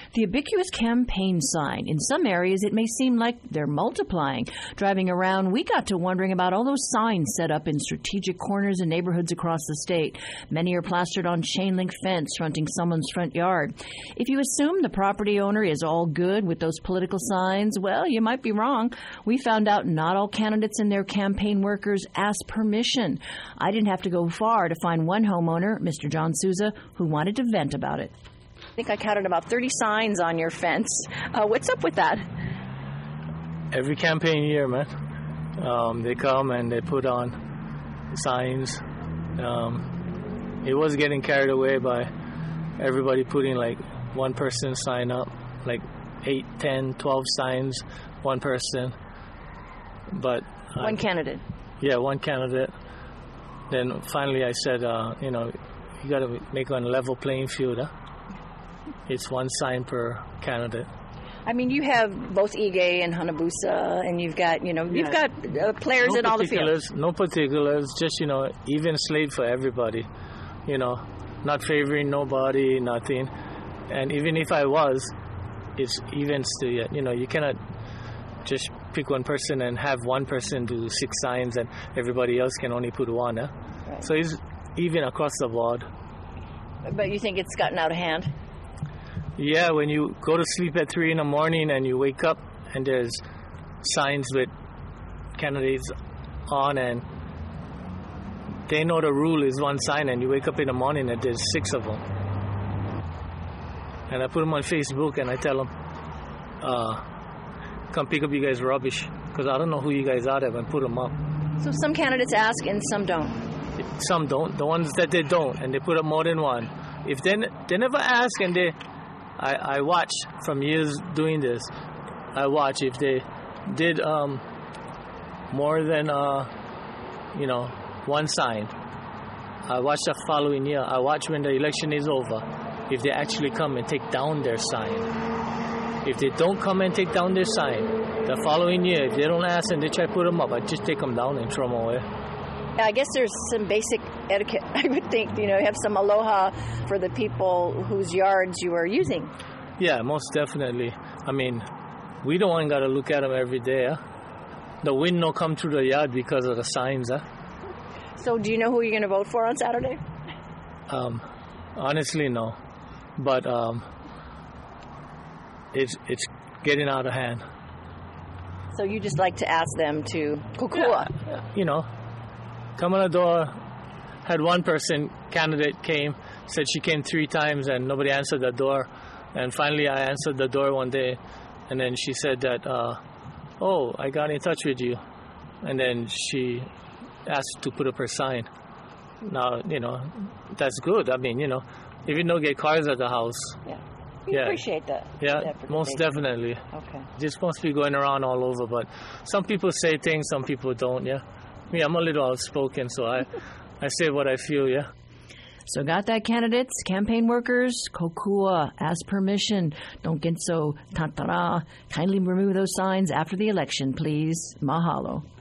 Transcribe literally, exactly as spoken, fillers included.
The ubiquitous campaign sign. In some areas, it may seem like they're multiplying. Driving around, we got to wondering about all those signs set up in strategic corners and neighborhoods across the state. Many are plastered on chain-link fence fronting someone's front yard. If you assume the property owner is all good with those political signs, well, you might be wrong. We found out not all candidates and their campaign workers ask permission. I didn't have to go far to find one homeowner, Mister John Souza, who wanted to vent about it. I think I counted about thirty signs on your fence. Uh, what's up with that? Every campaign year, man, um, they come and they put on signs. Um, it was getting carried away by everybody putting like one person sign up, like eight, ten, twelve signs, one person. But one uh, candidate. Yeah, one candidate. Then finally I said, uh, you know, you got to make it on a level playing field. Huh? It's one sign per candidate. I mean, you have both Ige and Hanabusa, and you've got, you know, you've yeah. got uh, players no in all the fields. No particulars, just, you know, even slate for everybody. You know, not favoring nobody, nothing. And even if I was, it's even still, you know, you cannot just pick one person and have one person do six signs and everybody else can only put one. Huh? Right. So it's even across the board. But you think it's gotten out of hand? Yeah, when you go to sleep at three in the morning and you wake up and there's signs with candidates on and they know the rule is one sign and you wake up in the morning and there's six of them. And I put them on Facebook and I tell them, uh, come pick up you guys' rubbish because I don't know who you guys are there and put them up. So some candidates ask and some don't? Some don't. The ones that they don't and they put up more than one. If they, they never ask and they... I, I watch from years doing this. I watch if they did um, more than, uh, you know, one sign. I watch the following year. I watch when the election is over, if they actually come and take down their sign. If they don't come and take down their sign, the following year, if they don't ask and they try to put them up, I just take them down and throw them away. I guess there's some basic etiquette, I would think, you know, have some aloha for the people whose yards you are using. Yeah, most definitely. I mean, we don't want to look at them every day. Huh? The wind no come through the yard because of the signs. Huh? So do you know who you're going to vote for on Saturday? Um, honestly, no. But um, it's, it's getting out of hand. So you just like to ask them to kukua? Yeah, you know. Come on the door, had one person, candidate came, said she came three times and nobody answered the door. And finally I answered the door one day and then she said that, uh, oh, I got in touch with you. And then she asked to put up her sign. Now, you know, that's good. I mean, you know, even though get cars at the house. Yeah. We yeah. appreciate that. Yeah, that most definitely. Okay. This must be going around all over, but some people say things, some people don't, yeah. Me, I'm a little outspoken, so I, I say what I feel, yeah. So got that, candidates, campaign workers, kokua, ask permission. Don't get so tantara. Kindly remove those signs after the election, please. Mahalo.